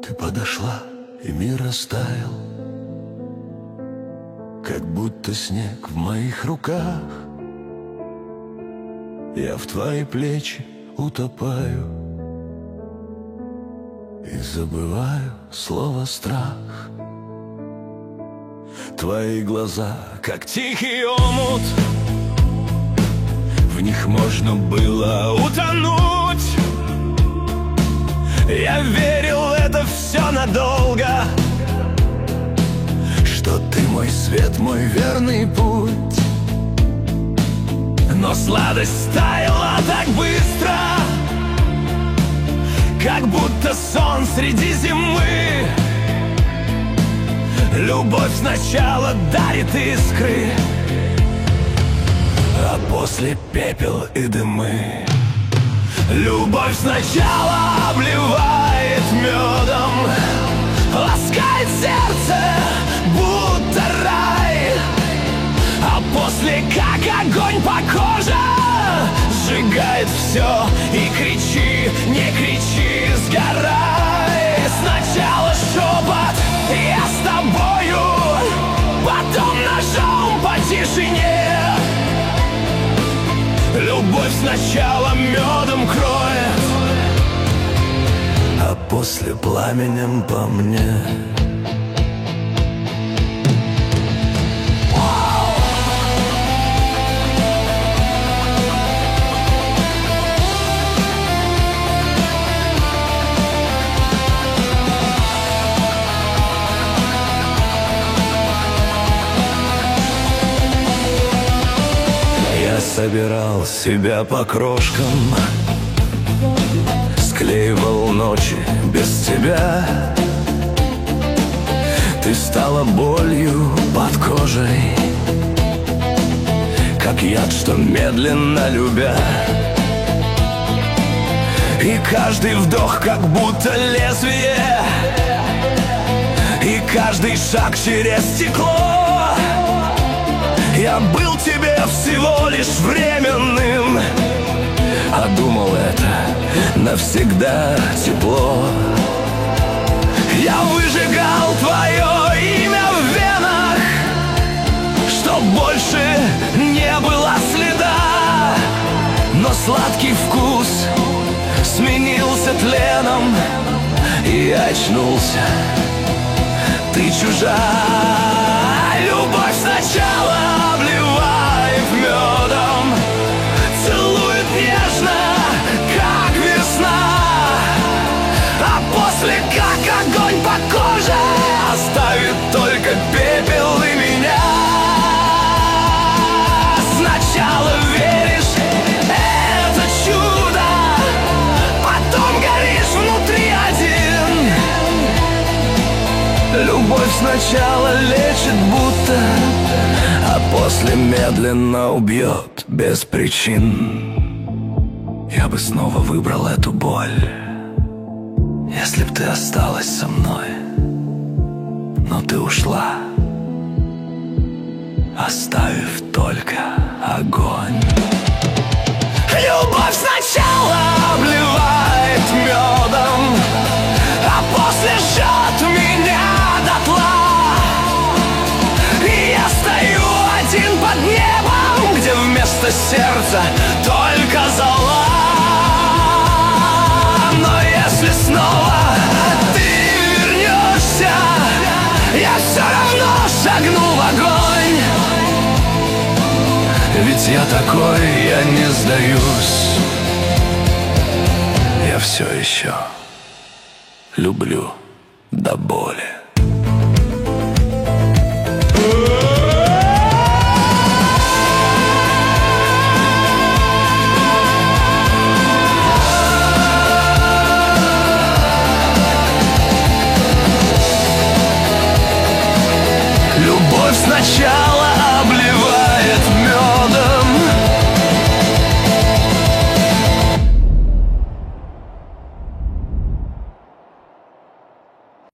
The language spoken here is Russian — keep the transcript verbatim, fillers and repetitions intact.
Ты подошла, и мир растаял, как будто снег в моих руках. Я в твои плечи утопаю и забываю слово «страх». Твои глаза, как тихий омут, в них можно было утонуть. Я верил, это все надолго, что ты мой свет, мой верный путь. Но сладость стаяла так быстро, как будто сон среди зимы. Любовь сначала дарит искры, а после пепел и дымы. Любовь сначала обливает медом, ласкает сердце, будто рай, а после, как огонь по коже, сжигает все. И кричи, не кричи, сгорай. Сначала шепот, я с тобою, потом ножом по тишине. Любовь сначала медом кроет, а после пламенем по мне. Собирал себя по крошкам, склеивал ночи без тебя. Ты стала болью под кожей, как яд, что медленно любя. И каждый вдох, как будто лезвие, и каждый шаг через стекло. Я был тебе всего лишь временным, а думал, это навсегда тепло. Я выжигал твое имя в венах, чтоб больше не было следа. Но сладкий вкус сменился тленом, и очнулся ты чужая. Любовь сначала обливает медом, целует нежно, как весна, а после, как огонь по коже, оставит только пепел и меня. Сначала веришь, это чудо, потом горишь внутри один. Любовь сначала лечит будто, а после медленно убьет без причин. Я бы снова выбрал эту боль, если б ты осталась со мной. Но ты ушла, оставив только огонь. Любовь сначала обливает медом, а после жжет меня дотла. И я стою один под небом, где вместо сердца только зола. Но если снова ты вернешься, я все равно шагну в огонь. Ведь я такой, я не сдаюсь. Я все еще люблю до боли. Любовь сначала обливает